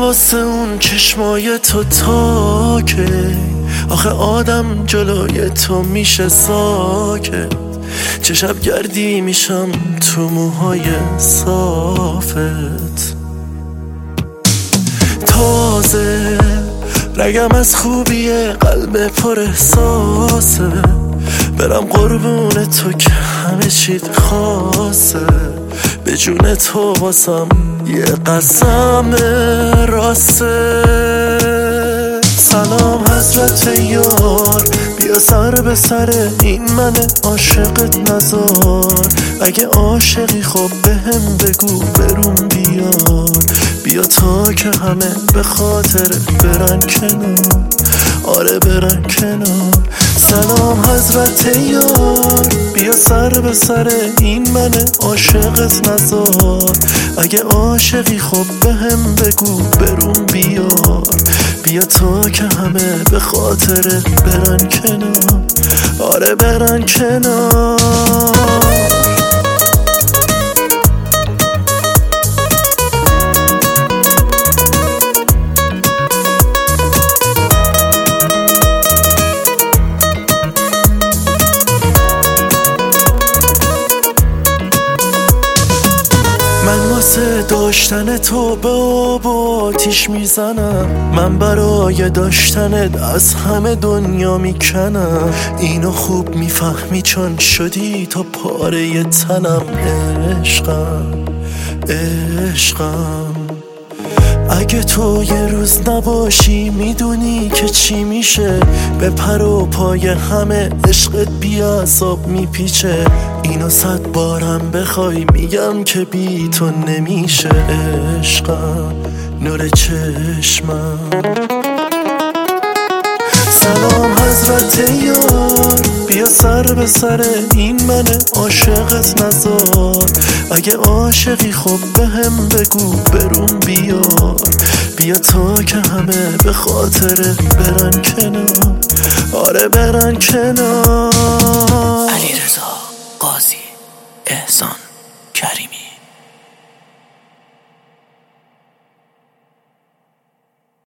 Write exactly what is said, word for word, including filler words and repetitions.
واسه اون چشمای تو تا که آخه آدم جلوی تو میشه ساکت، چه شب گردی میشم تو موهای صافت. تازه رگم از خوبیه، قلب پر احساسه، برم قربون تو که همه چیت خاصه. به جون تو واسم یه قسم راسته. سلام حضرت یار، بیا سر به سر این من عاشقت نزار. اگه عاشقی خب بهم بگو برون بیار، بیا تا که همه به خاطر برن کنار، آره برن کنار. سلام حضرت یار، بیا سر به سر این من عاشقت نزار. اگه عاشقی خب بهم بگو برون بیار، بیا تا که همه به خاطر برن کنار، آره برن کنار. من واسه داشتن تو به آب و آتیش میزنم، من برای داشتنت از همه دنیا میکنم. اینو خوب میفهمی چون شدی تا پاره تنم. عشقم عشقم اگه تو یه روز نباشی میدونی که چی میشه. به پر و پای همه عشقت بی عذاب میپیچه. اینو صد بارم بخوای میگم که بی تو نمیشه. عشقم نور چشمم. سلام حضرت یار، بیا سر به سر این من عاشقت نزار. اگه عاشقی خب بهم بگو برون بیار، بیا تا که همه به خاطر برن کنار، آره برن کنار. علیرضا قاضی، احسان کریمی.